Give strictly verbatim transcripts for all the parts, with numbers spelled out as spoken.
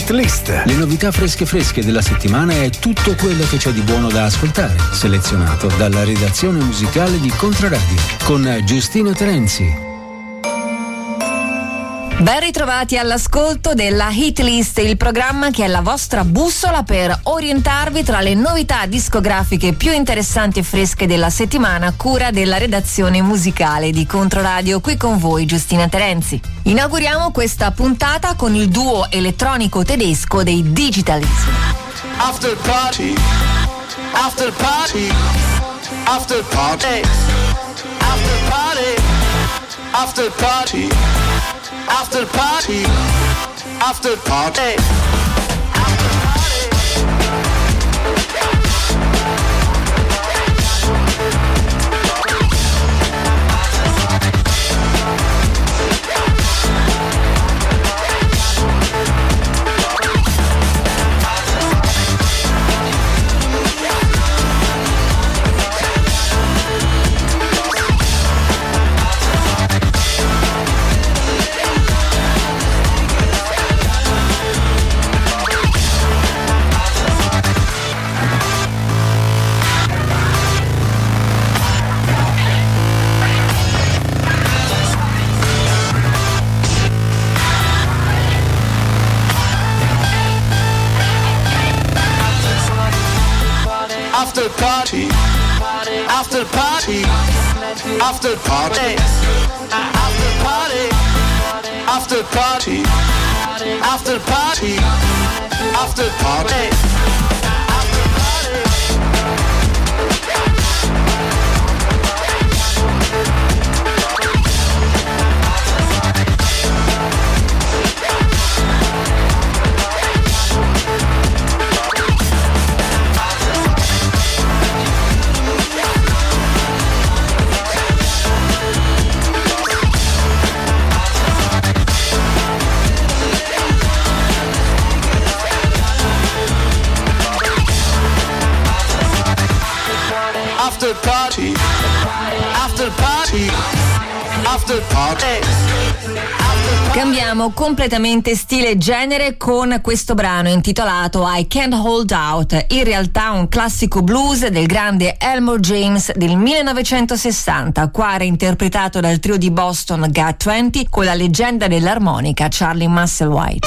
Hit List. Le novità fresche fresche della settimana e tutto quello che c'è di buono da ascoltare, selezionato dalla redazione musicale di Controradio con Giustina Terenzi. Ben ritrovati all'ascolto della Hit List, il programma che è la vostra bussola per orientarvi tra le novità discografiche più interessanti e fresche della settimana, a cura della redazione musicale di Controradio. Qui con voi Giustina Terenzi. Inauguriamo questa puntata con il duo elettronico tedesco dei Digitalism. After party, after party, after party, after party, after party. After party, after party, after party. After party, after party, after party, after party, after party, after party, after party. After party, after party, after party. Cambiamo completamente stile e genere con questo brano intitolato I Can't Hold Out, in realtà un classico blues del grande Elmore James del millenovecentosessanta, qua reinterpretato dal trio di Boston Got venti con la leggenda dell'armonica Charlie Musselwhite.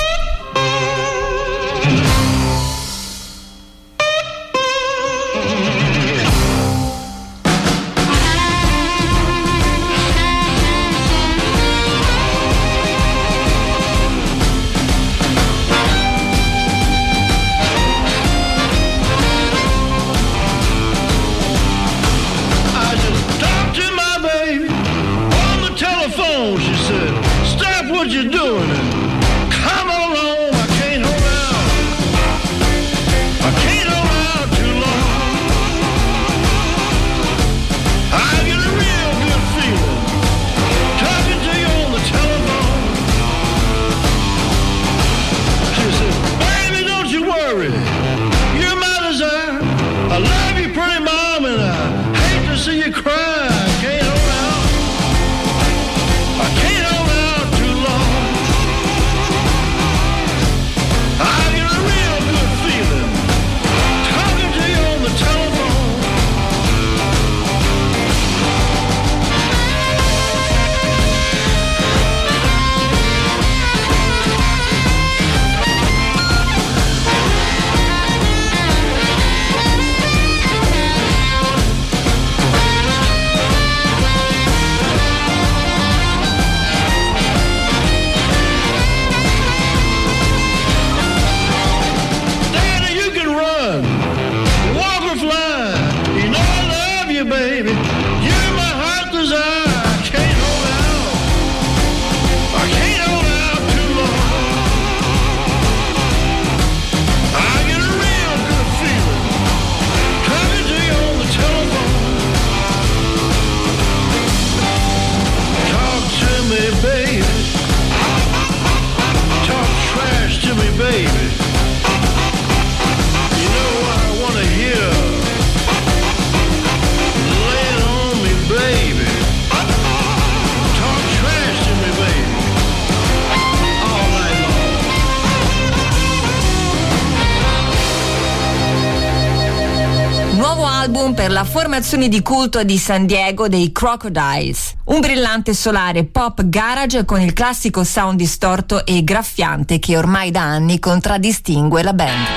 What you doing? Come on home, I can't hold out. I can't hold out too long. I get a real good feeling talking to you on the telephone. She said, baby, don't you worry, you're my desire. I love you, pretty mom, and I hate to see you cry. I can't hold out. I can't hold out too long. album per la formazione di culto di San Diego dei Crocodiles. Un brillante solare pop garage con il classico sound distorto e graffiante che ormai da anni contraddistingue la band.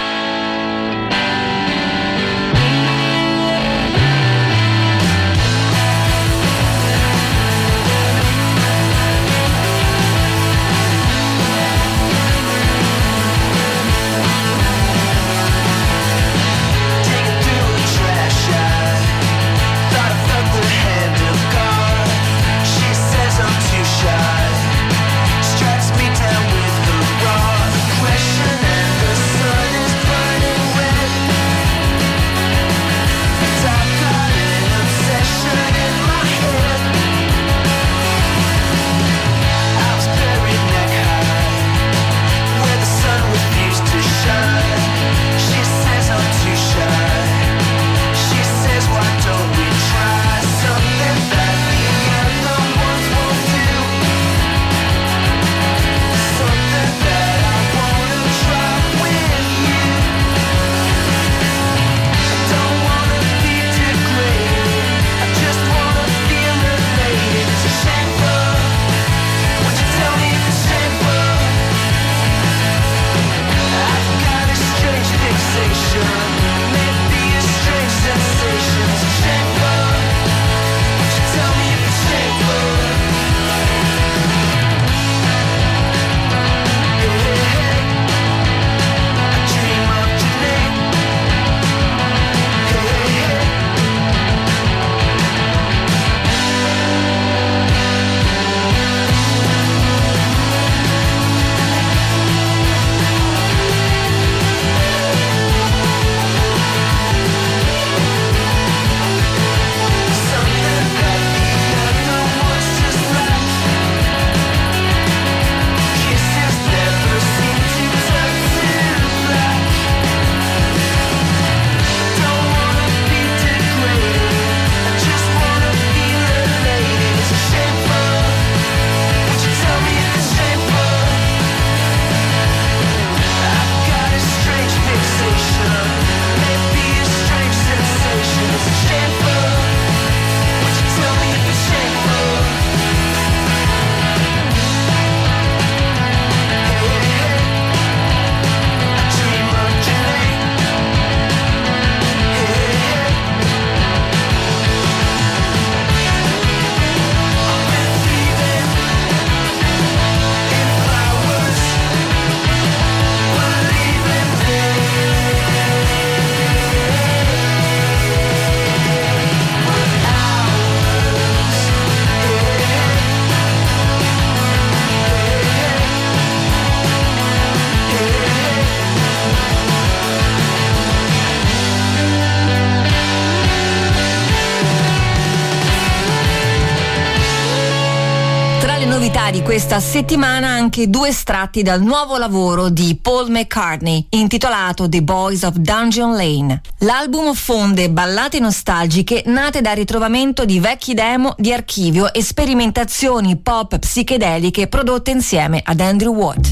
Di questa settimana anche due estratti dal nuovo lavoro di Paul McCartney intitolato The Boys of Dungeon Lane. L'album fonde ballate nostalgiche nate dal ritrovamento di vecchi demo di archivio e sperimentazioni pop psichedeliche prodotte insieme ad Andrew Watt.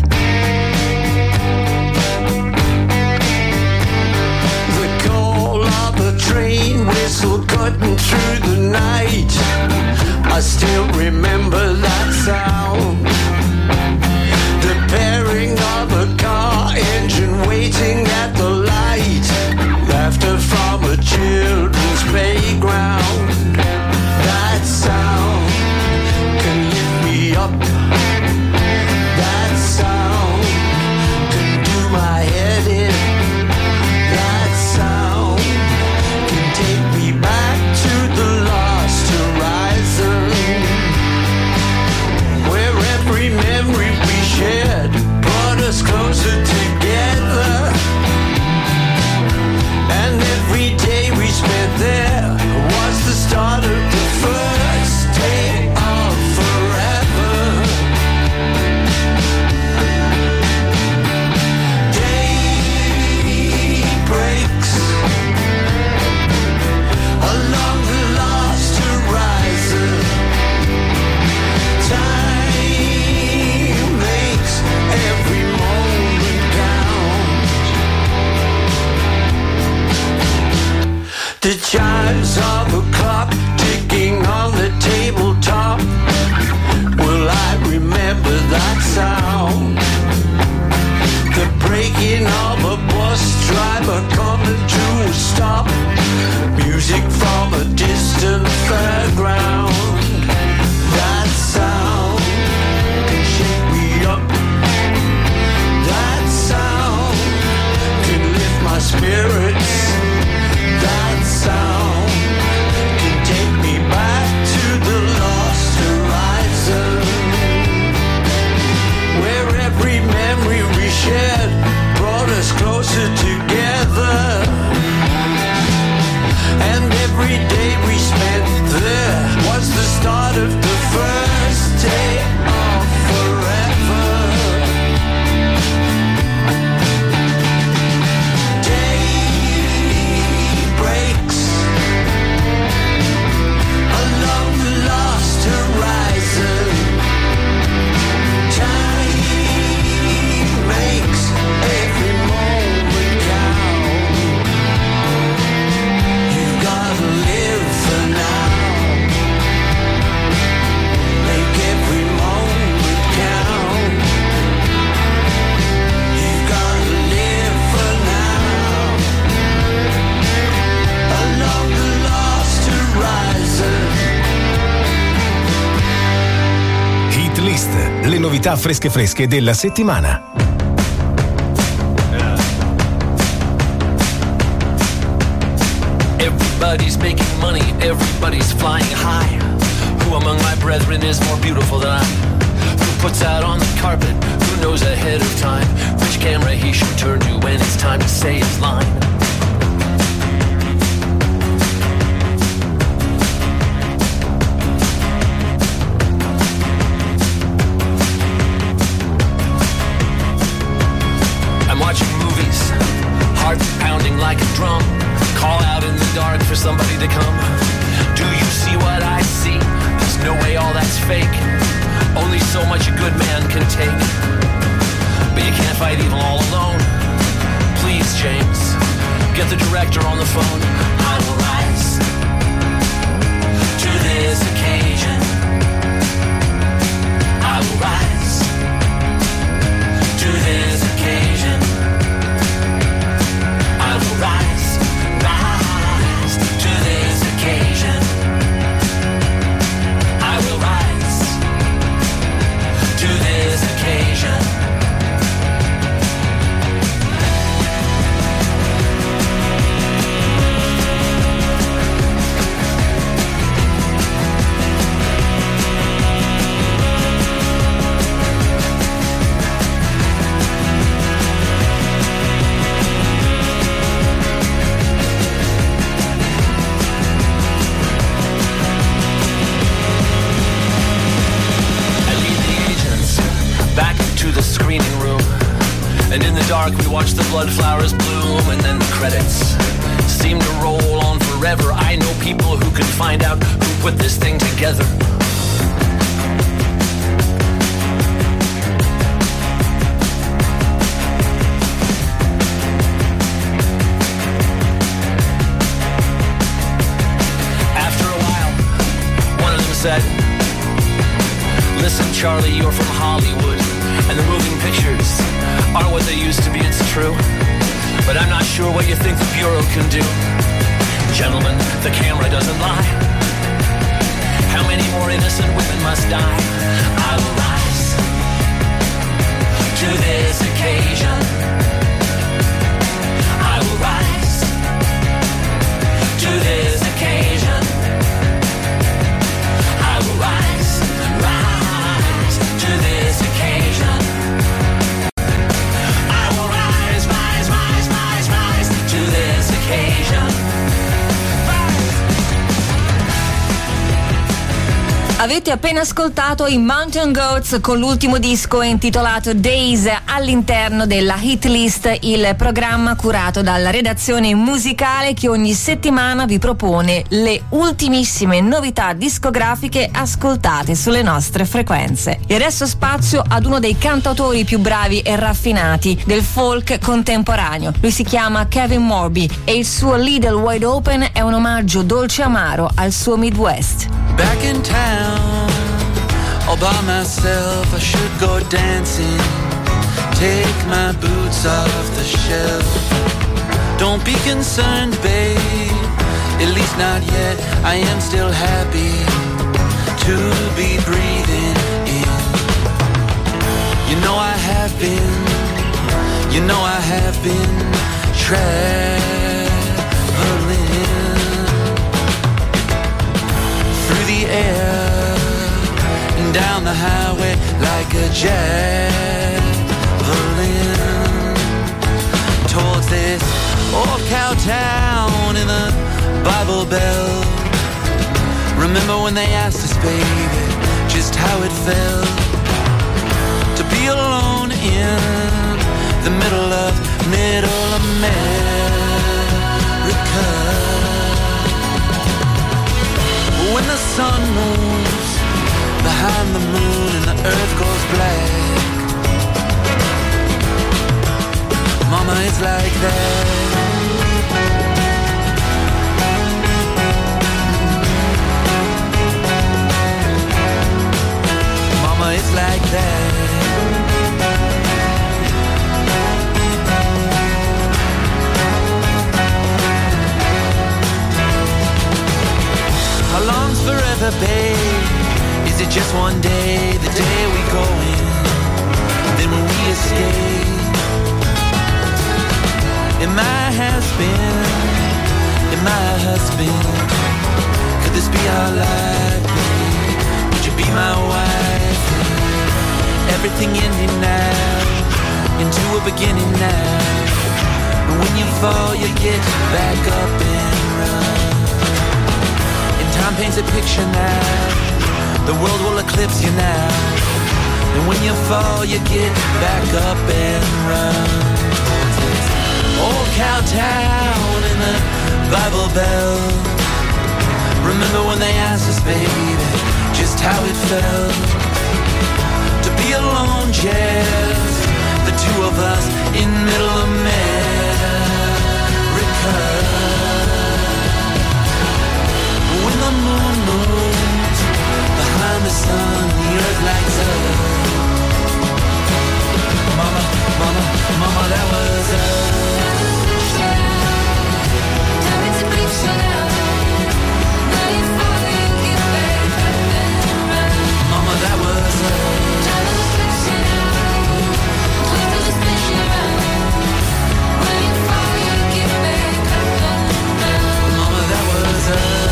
The call of the train whistle cutting through the night. I still remember that sound. The pairing of a car engine waiting at the light. Laughter from a children's playground. That sound can lift me up. That sound can do my head in. That sound can take me back to the lost horizon. Wherever List, le novità fresche fresche della settimana. Everybody's making money, everybody's flying high. Who among my brethren is more beautiful than I? Who puts out on the carpet? Who knows ahead of time which camera he should turn to when it's time to say his line? I'm watching movies, heart pounding like a drum. Call out in the dark for somebody to come. Do you see what I see? There's no way all that's fake. Only so much a good man can take. But you can't fight evil all alone. Please, James, get the director on the phone. I will rise to this occasion. I will rise to this occasion. I will rise. And in the dark we watch the blood flowers bloom, and then the credits seem to roll on forever. I know people who can find out who put this thing together. After a while, one of them said, "Listen, Charlie, you're from Hollywood, and the moving pictures aren't what they used to be, it's true. But I'm not sure what you think the Bureau can do. Gentlemen, the camera doesn't lie. How many more innocent women must die? I will rise to this occasion. I will rise to this occasion. I will rise, rise to this occasion. Avete appena ascoltato i Mountain Goats con l'ultimo disco intitolato Days all'interno della Hit List, il programma curato dalla redazione musicale che ogni settimana vi propone le ultimissime novità discografiche ascoltate sulle nostre frequenze. E adesso spazio ad uno dei cantautori più bravi e raffinati del folk contemporaneo. Lui si chiama Kevin Morby e il suo Little Wide Open è un omaggio dolce amaro al suo Midwest. Back in town, all by myself, I should go dancing. Take my boots off the shelf. Don't be concerned, babe, at least not yet. I am still happy to be breathing in. You know I have been, you know I have been traveling the air and down the highway like a javelin towards this old cow town in the Bible Belt. Remember when they asked us, baby, just how it felt to be alone in the middle of Middle America. When the sun moves behind the moon and the earth goes black, Mama, it's like that. Mama, it's like that. How long's forever, babe? Is it it just one day, the day we go in, then when we escape. It might have been, it might have been, could this be our life, babe? Would you be my wife? Everything ending now, into a beginning now. And when you fall, you get back up and run. And time paints a picture now, the world will eclipse you now. And when you fall, you get back up and run. Old cow town in the Bible Belt. Remember when they asked us, baby, just how it felt to be alone, just the two of us in middle America. When the moon moves behind the sun, the earth lights up. Mama, mama, mama, that was us. Mama, that was us. Mama, that was us.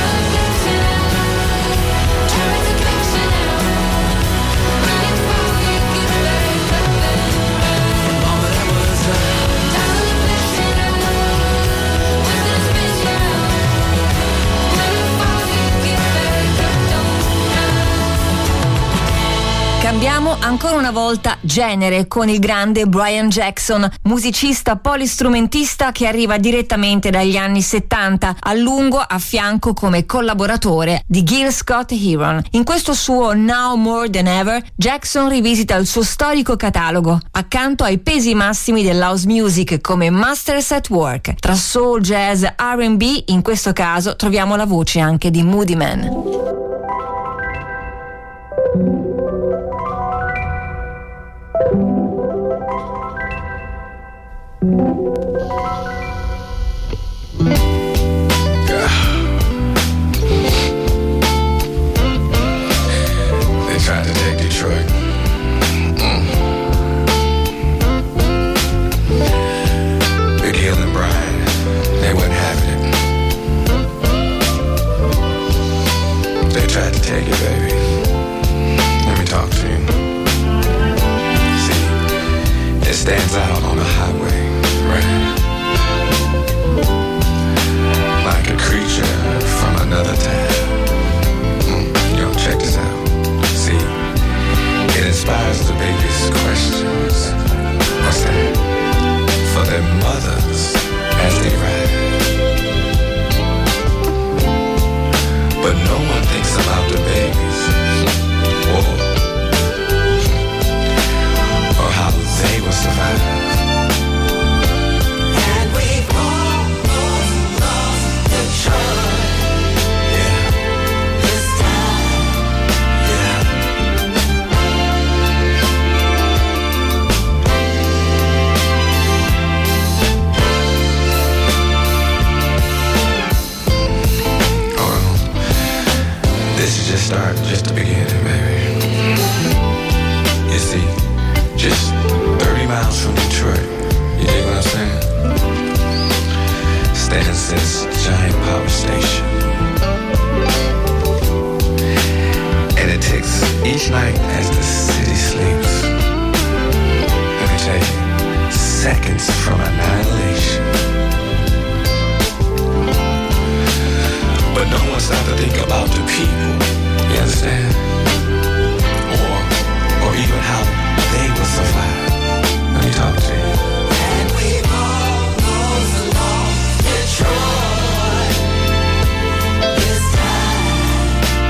Cambiamo ancora una volta genere con il grande Brian Jackson, musicista polistrumentista che arriva direttamente dagli anni settanta, a lungo a fianco come collaboratore di Gil Scott-Heron. In questo suo Now More Than Ever, Jackson rivisita il suo storico catalogo, accanto ai pesi massimi dell'house music come Masters at Work. Tra soul, jazz, R and B, in questo caso troviamo la voce anche di Moody Man. Tried to take Detroit. Mm. Big Hill and Brian, they wasn't having it. They tried to take it, baby. Let me talk to you. See, it stands out on the highway, right? Like a creature from another time. Mm. Yo, check this out. It inspires the baby's questions. What's that? For their mothers as they ride. But no one thinks about the babies. Or, or how they will survive. And we've almost lost the child. Yeah. This time. Yeah. This is just start, just the beginning, baby. You see, just thirty miles from Detroit, you dig what I'm saying? Stands this giant power station. And it ticks each night as the city sleeps. Let me tell you, seconds from annihilation. But no one stopped to think about the people, you understand? Or, or even how they will survive. Let me talk to you. And we've almost lost Detroit this time.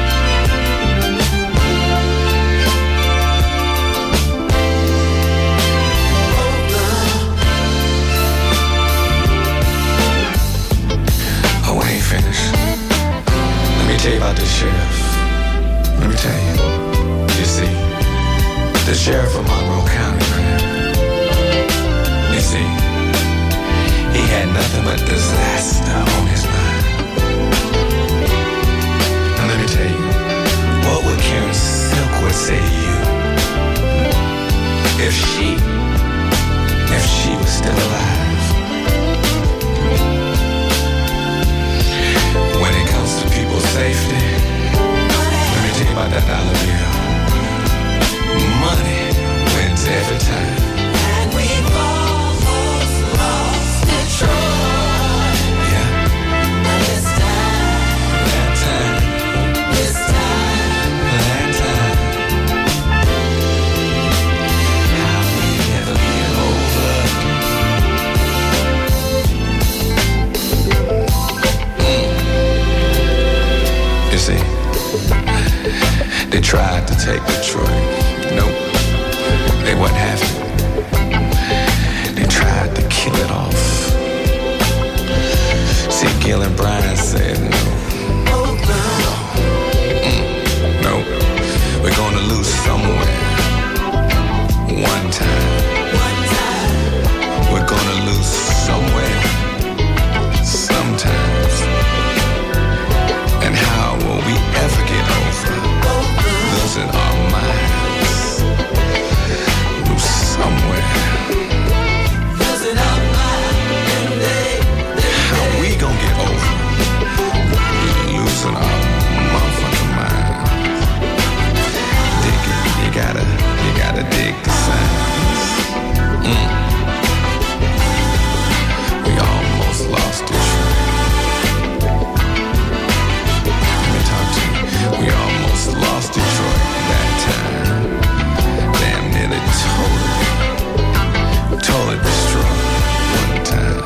Oh, we ain't finished. Let me tell you about the sheriff. Let me tell you. You see, the sheriff of Monroe County, man. You see, he had nothing but disaster on his mind. And let me tell you, what would June Silk would say to you, if she, if she was still alive. When it comes to people's safety, let me tell you about that dollar bill. Money wins every time. And we've almost lost Detroit. Yeah. This time, That time, this time, that time. How we never get over. Mm. You see, they tried to take Detroit. Nope, they wouldn't have it. They tried to kill it off. See, Gil and Brian said no. Mm, no, we're gonna lose somewhere. One time. We're gonna lose somewhere. Sometimes. And how will we ever get over losing our minds? Lose somewhere. How we gonna get over losing our motherfucking mind? Dig it. You gotta, you gotta dig the signs. Mm. We almost lost Detroit. Let me talk to you. We almost lost Detroit that time. Damn nearly totally, totally destroyed one time.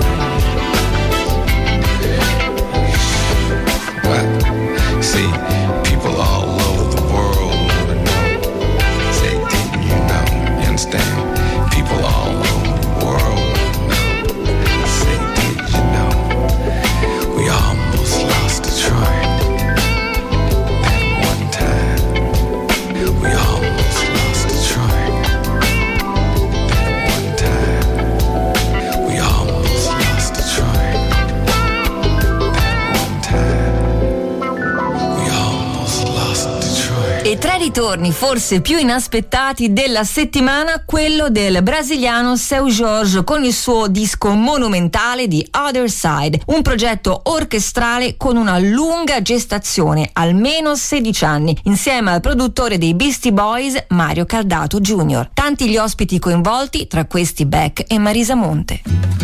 What? See, people all over the world wanna know. Say, didn't you know? You understand? People all over the world wanna know. Say, did you know? We almost lost Detroit. That one time. We almost lost Detroit. That one time. We almost lost Detroit. That one time. We almost lost Detroit. E tra i ritorni forse più inaspettati della settimana, quello del brasiliano Seu Jorge con il suo disco monumentale di Other Side, un progetto orchestrale con una lunga gestazione, almeno sedici anni, insieme al produttore dei Beastie Boys Mario Caldato junior Tanti gli ospiti coinvolti, tra questi Beck e Marisa Monte.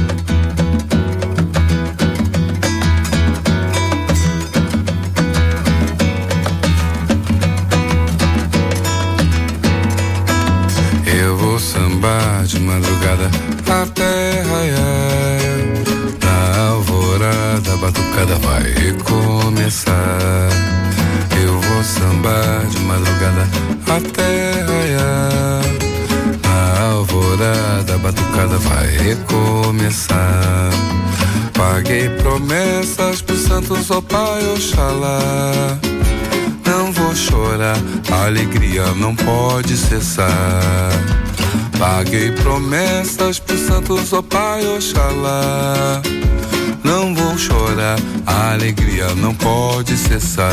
Eu vou sambar de madrugada até raiar. Na alvorada a batucada vai recomeçar. Eu vou sambar de madrugada até raiar. Na alvorada a batucada vai recomeçar. Paguei promessas pro Santos, ó Pai, Oxalá. Não vou chorar, a alegria não pode cessar. Paguei promessas pro Santos, ó Pai, Oxalá. Não vou chorar, a alegria não pode cessar.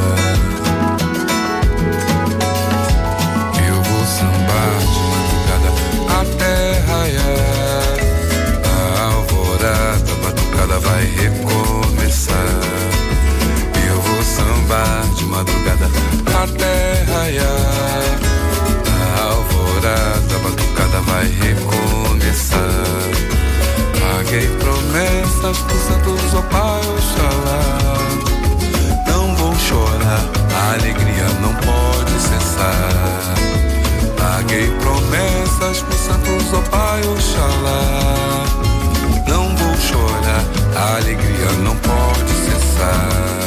Eu vou sambar de madrugada até raiar. A alvorada, a batucada vai recomeçar. Eu vou sambar de madrugada até raiar. A alvorada, a batucada vai recomeçar. Paguei promessas pro Santos, ó Pai, Oxalá. Não vou chorar, a alegria não pode cessar. Paguei promessas pro Santos, ó Pai, Oxalá. Não vou chorar, a alegria não pode cessar.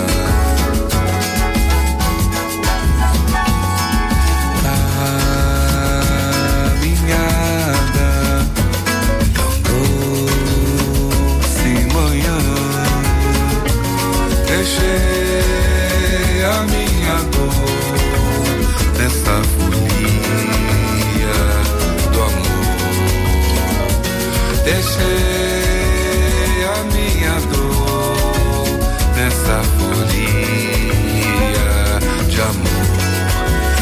Deixei a minha dor nessa folia do amor. Deixei a minha dor nessa folia de amor.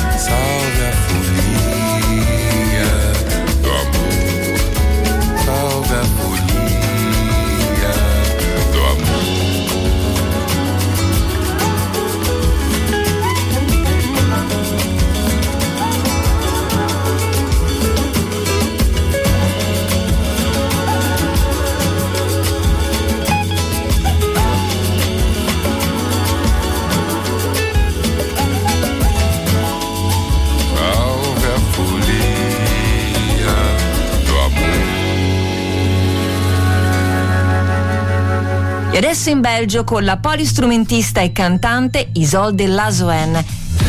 adesso in Belgio con la polistrumentista e cantante Isolde Lazoen.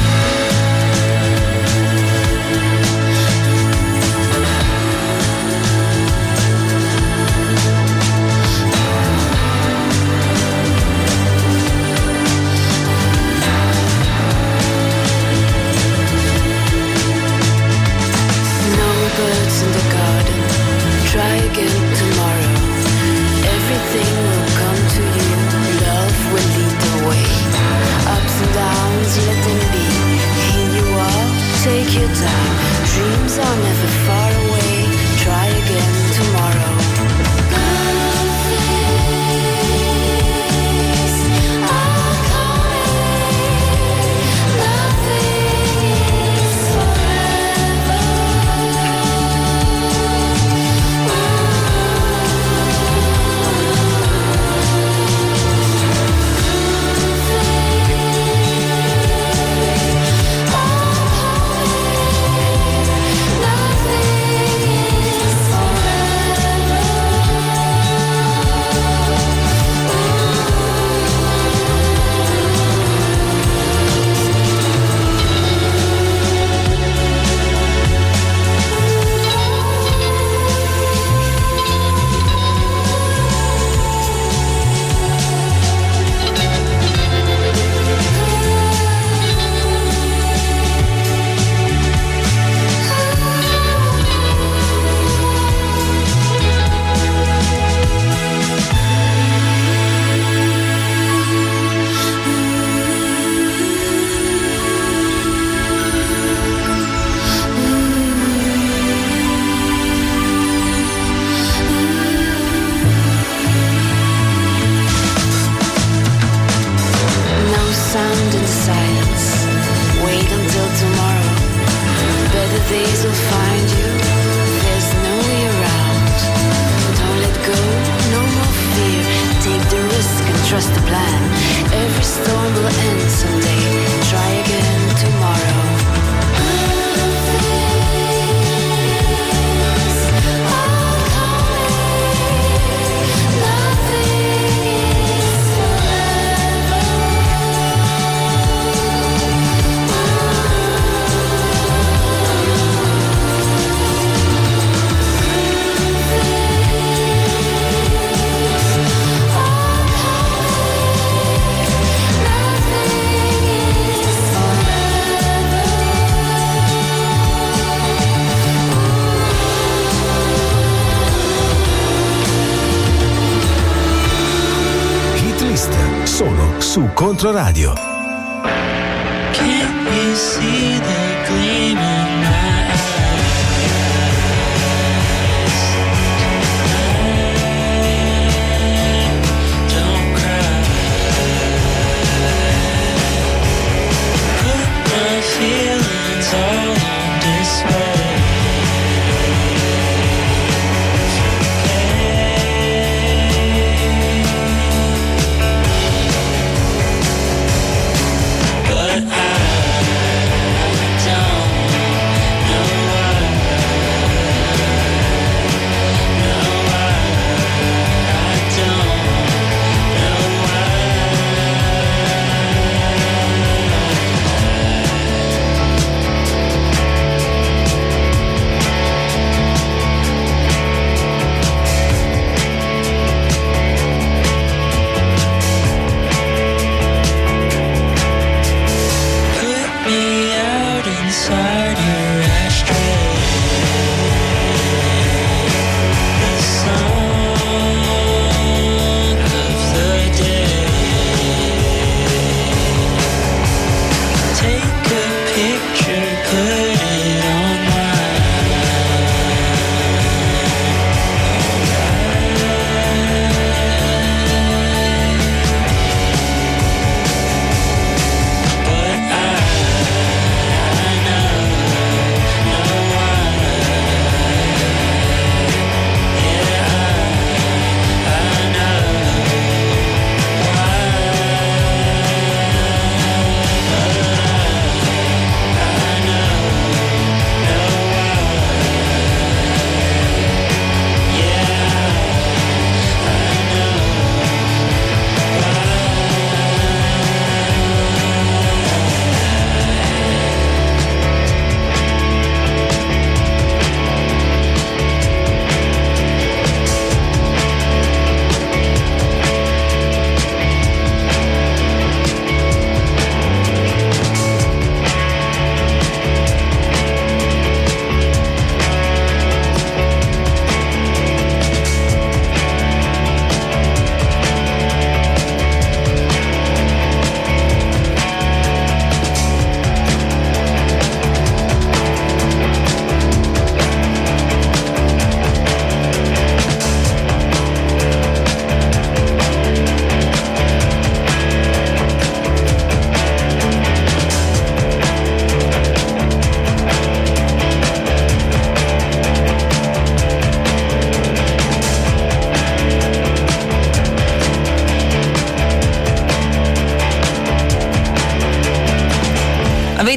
Su Controradio. Can't you see the gleam in my eyes? Don't cry. Put my feelings all on display.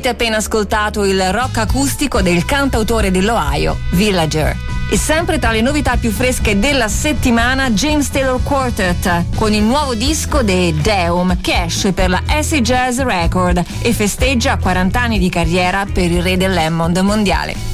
Avete appena ascoltato il rock acustico del cantautore dell'Ohio, Villager. E sempre tra le novità più fresche della settimana, James Taylor Quartet con il nuovo disco The Deum che esce per la Acid Jazz Record e festeggia quaranta anni di carriera per il re dell'Hammond mondiale.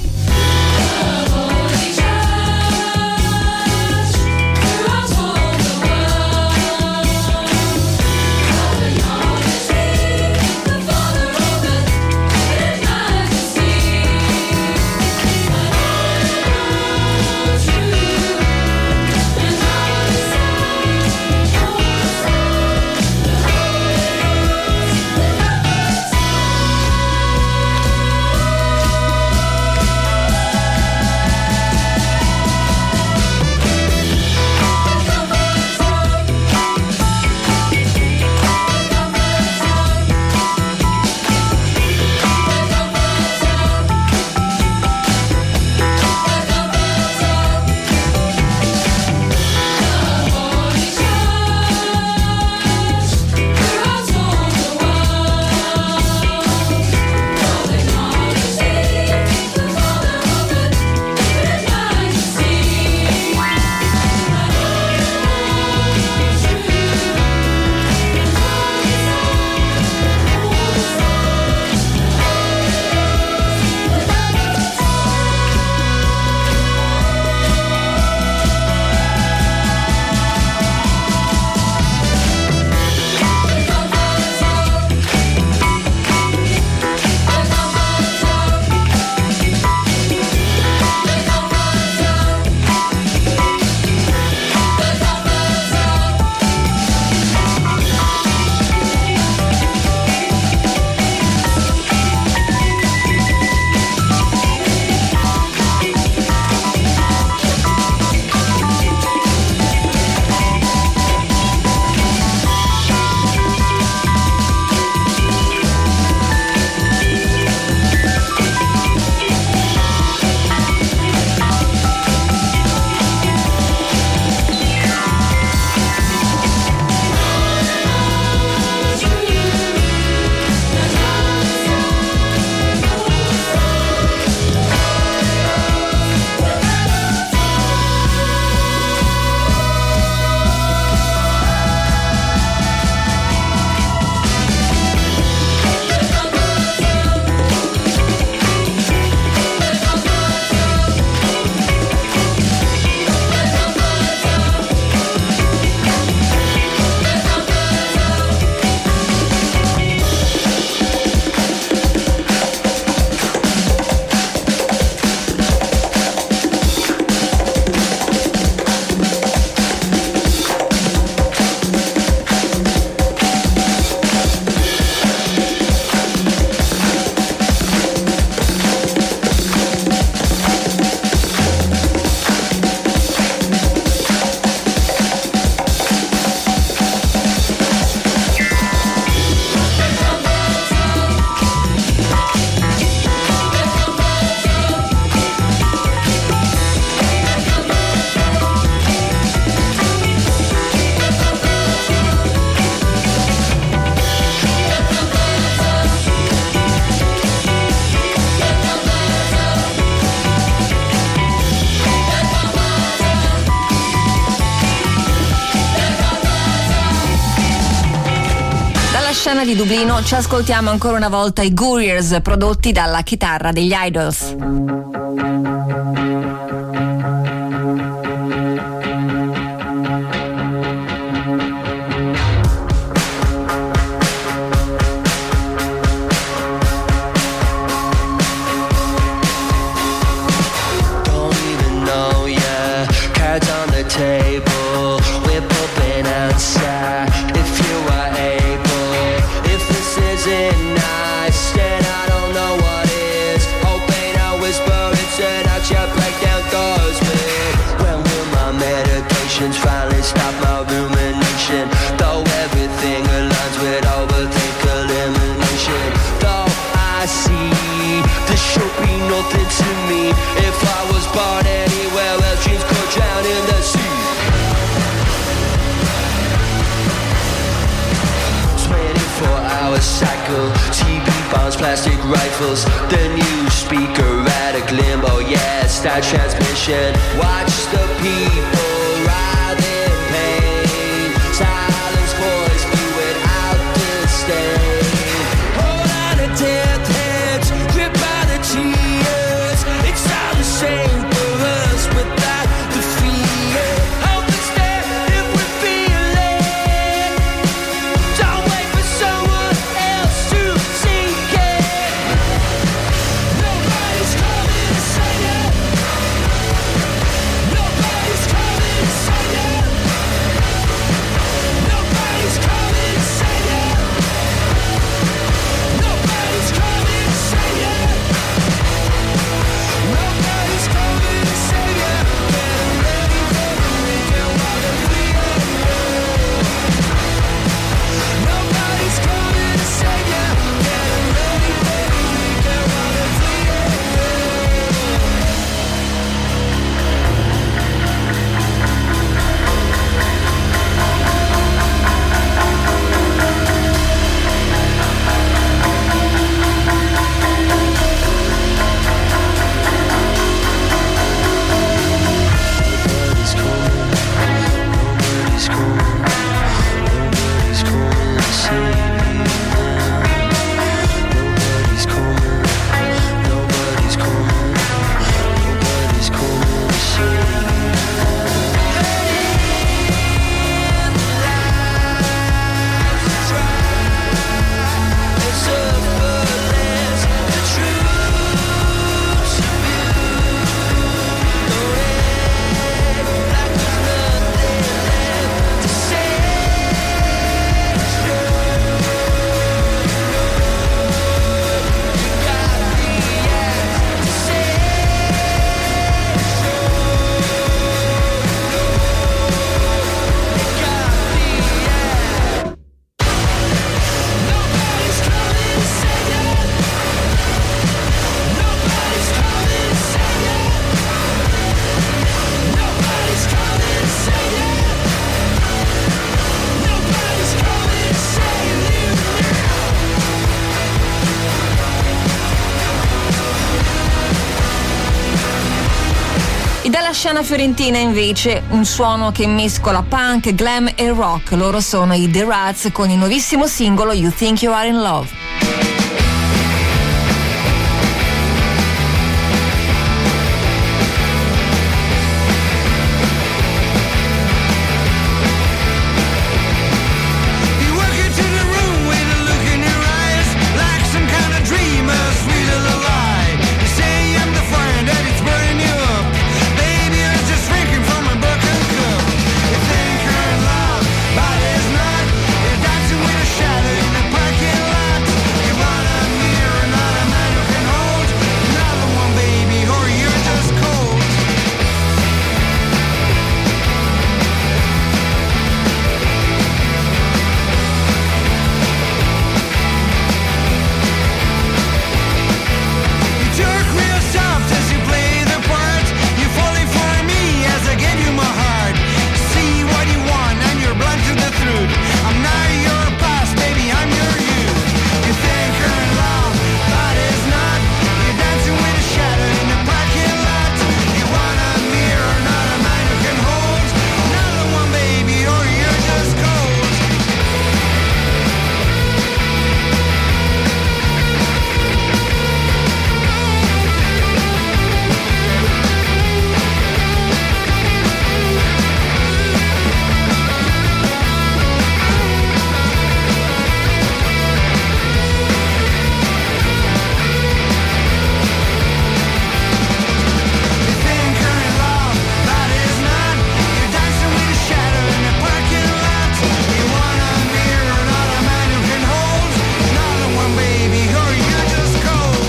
scena di Dublino ci ascoltiamo ancora una volta i Guriers prodotti dalla chitarra degli Idols. Nice, then I don't know what is. Hoping I whisper it to plastic rifles, the new speaker, erratic limbo, yeah, star transmission. Watch the people writhe in pain. Silence voice, view it out disdain. Hold on to death heads, gripped by the tears. It's all the same for us without the fear. Hope is there if we're feeling. Don't wait for someone else to seek it. Nobody's coming to save you. Nobody's coming to save you. Nobody's coming to save you. Nobody's coming to save you. Nobody's coming to save you. Getting ready for the weekend while they're bleeding. Nobody's coming to save you. Getting ready for the weekend while they're bleeding. Nobody's coming, nobody's coming, nobody's coming to save you now. Nobody's coming, nobody's coming, nobody's coming to save you now. It's effortless, the truth's of you. Like there's nothing left to say. It's true. You got the act to say. It's true. You got the act. Nobody's coming to save you. Nobody's coming to save you. Nobody's coming to save you. Nobody's coming to save you E dalla scena fiorentina invece un suono che mescola punk, glam e rock. Loro sono i The Rats con il nuovissimo singolo You Think You Are in Love. You walk into the room with a look in your eyes, like some kind of dream, a sweet little lie. You say I'm the fire that it's burning you up. Baby, you're just drinking from a broken cup. You think you're in love, but it's not. You're dancing with a shadow in the parking lot. You want a mirror, not a man who can hold. Another one, baby, or you're just cold. You talk real soft as you play the part. You're falling for me as I gave you my heart. See what you want and you're blunt to the truth. I'm not your past, baby, I'm your youth. You think you're in love, but it's not. You're dancing with a shadow in the parking lot. You want a mirror, not a man who can hold. Another one, baby, or you're just cold. You think you're in love, but it's not. You're dancing with a shadow in the parking lot. You want a mirror, not a man who can hold. Another one, baby, or you're just cold.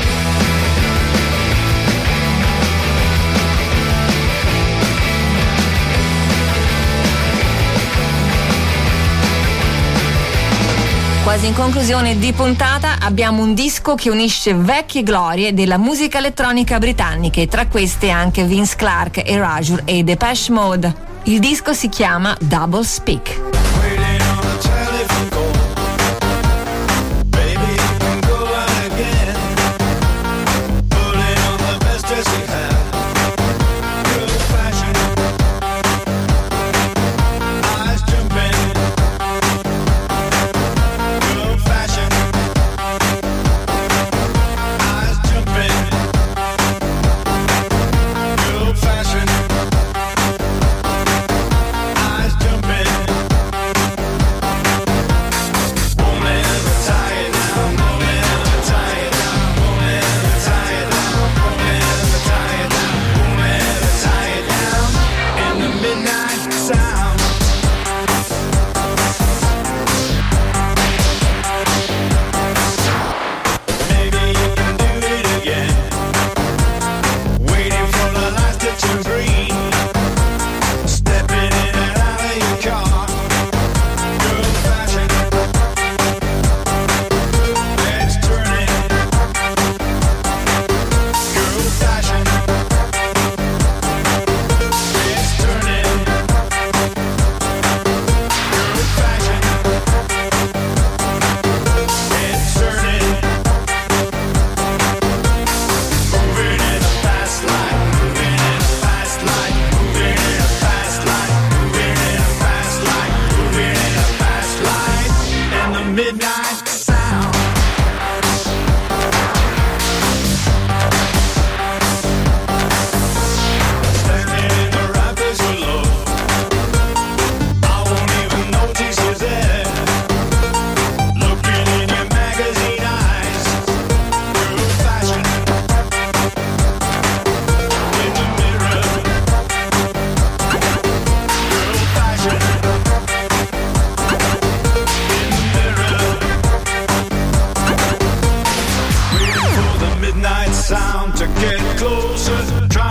Quasi in conclusione di puntata abbiamo un disco che unisce vecchie glorie della musica elettronica britannica, e tra queste anche Vince Clarke, Erasure e Depeche Mode. Il disco si chiama Double Speak. Waiting on the telephone pole. Baby, you can go out again.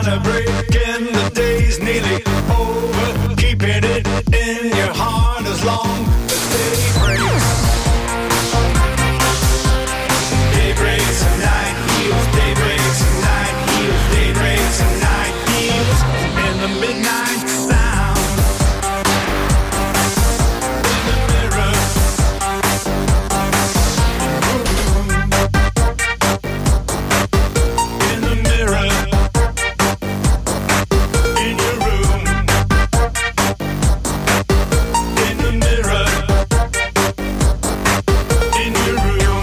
a break and the day's nearly over. Keeping it in your heart as long as day breaks. Day breaks and night heals, day breaks and night heals, day breaks and night heals. In the midnight sound, in the mirror, in the mirror, in your room, in the mirror, in your room.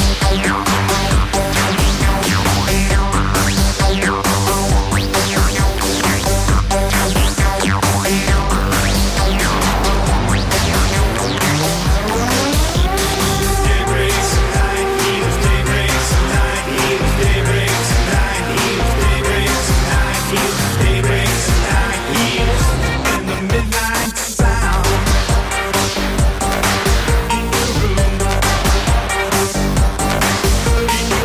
Day breaks and night heals, day breaks and night heals, day breaks and night heals, day breaks and night heals, day breaks and night heals. In the midnight sound, in your room, in your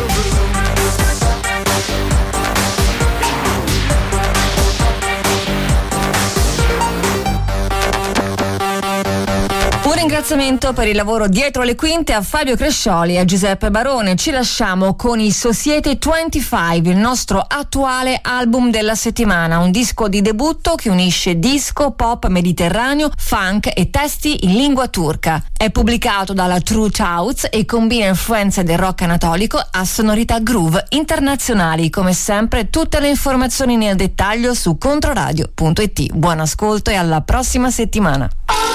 Un ringraziamento per il lavoro dietro le quinte a Fabio Crescioli e a Giuseppe Barone. Ci lasciamo con i Societe venticinque, il nostro attuale album della settimana, un disco di debutto che unisce disco, pop mediterraneo, funk e testi in lingua turca. È pubblicato dalla True Thoughts e combina influenze del rock anatolico a sonorità groove internazionali. Come sempre, tutte le informazioni nel dettaglio su controradio punto it. Buon ascolto e alla prossima settimana.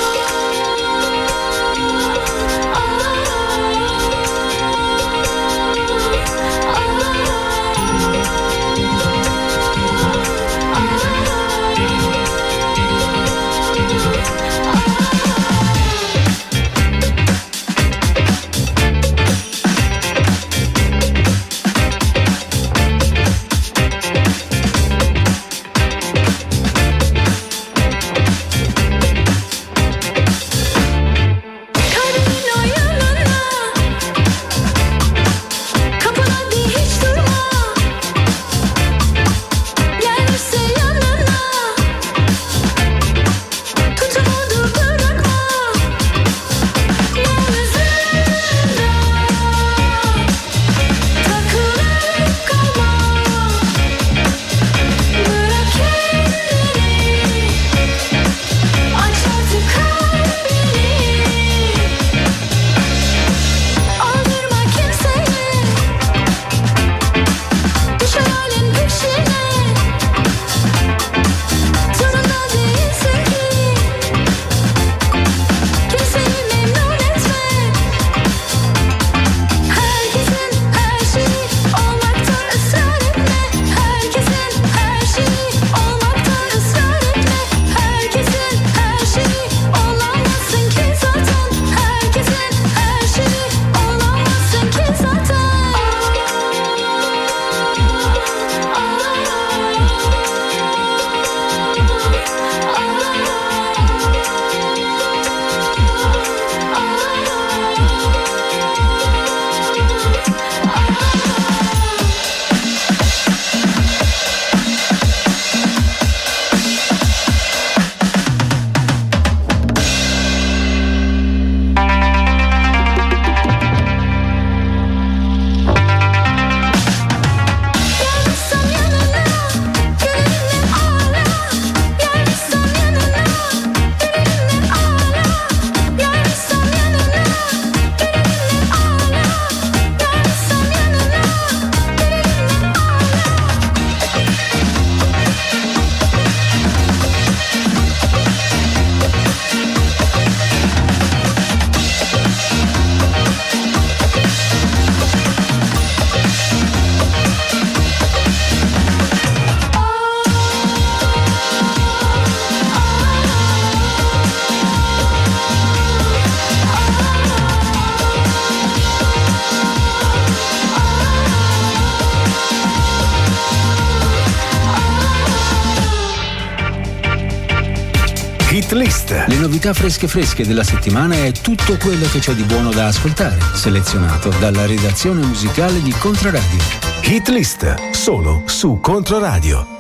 Hit List. Le novità fresche fresche della settimana e tutto quello che c'è di buono da ascoltare, selezionato dalla redazione musicale di Controradio. Hit List, solo su Controradio.